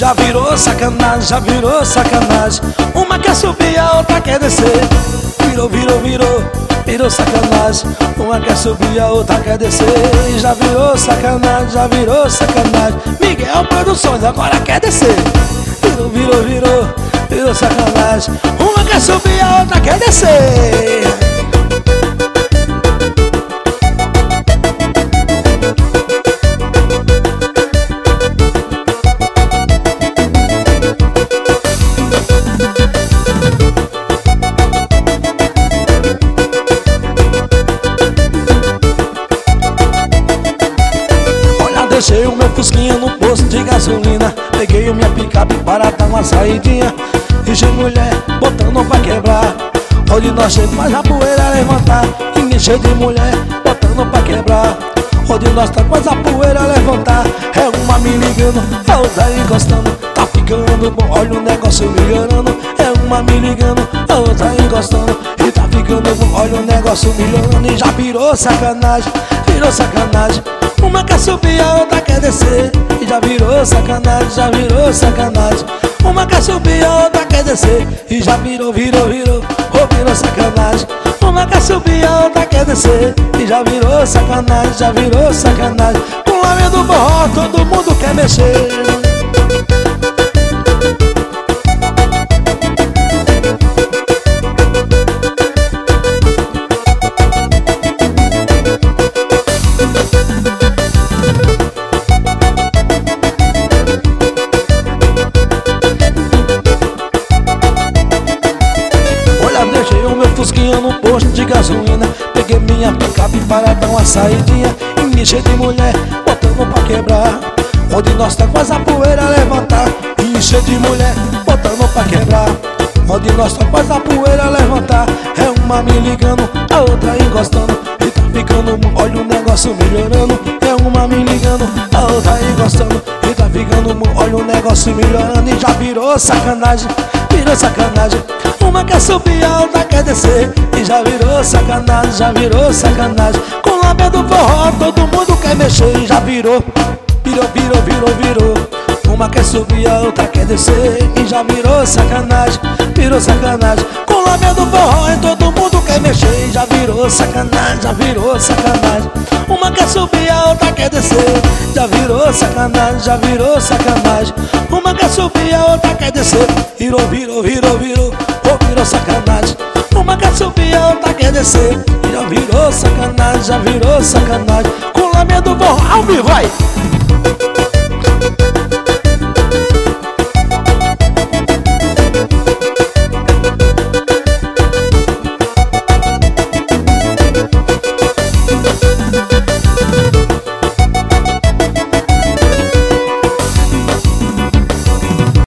já virou sacanagem, já virou sacanagem. Uma quer subir, a outra quer descer. Virou sacanagem. Uma quer subir, a outra quer descer. Já virou sacanagem, já virou sacanagem. Miguel Produções agora quer descer. Virou sacanagem. Uma quer subir, a outra quer descer. Deixei o meu fusquinha no posto de gasolina. Peguei a minha picape para dar uma saidinha. Enchei mulher, botando pra quebrar. Onde nós chegamos faz a poeira levantar. E enchei de mulher, botando pra quebrar. Onde nós tá faz a poeira levantar. É uma me ligando, a outra encostando. Tá ficando bom, olha o negócio melhorando. É uma me ligando, a outra encostando. E tá ficando bom, olha o negócio melhorando. E já virou sacanagem, virou sacanagem. Uma quer subir, a outra quer descer. E já virou sacanagem, já virou sacanagem. Uma quer subir, a outra quer descer. E já virou sacanagem. Uma quer subir, a outra quer descer. E já virou sacanagem, já virou sacanagem. Com o homem do forró todo mundo quer mexer. Deixei o meu fusquinha no posto de gasolina. Peguei minha picape para dar uma saidinha. E me enchei de mulher, botando pra quebrar. Onde nós tá faz a poeira levantar. E enchei de mulher, botando pra quebrar. Onde nós tá faz a poeira levantar. É uma me ligando, a outra encostando. E tá ficando, olha o negócio melhorando. É uma me ligando, a outra encostando. E tá ficando, olha o negócio melhorando. E já virou sacanagem, virou sacanagem. Uma quer subir, a outra quer descer. E já virou sacanagem, já virou sacanagem. Com o lábio do forró todo mundo quer mexer. E já virou. Uma quer subir, a outra quer descer. E já virou sacanagem, virou sacanagem. Com o lábio do forró todo mundo quer mexer. E já virou sacanagem, já virou sacanagem. Uma quer subir, a outra quer descer. Já virou sacanagem, já virou sacanagem. Uma quer subir, a outra quer descer. Virou sacanagem. Uma quer subir, a outra quer descer. Já virou sacanagem, já virou sacanagem. Com o lábio do forró, vai!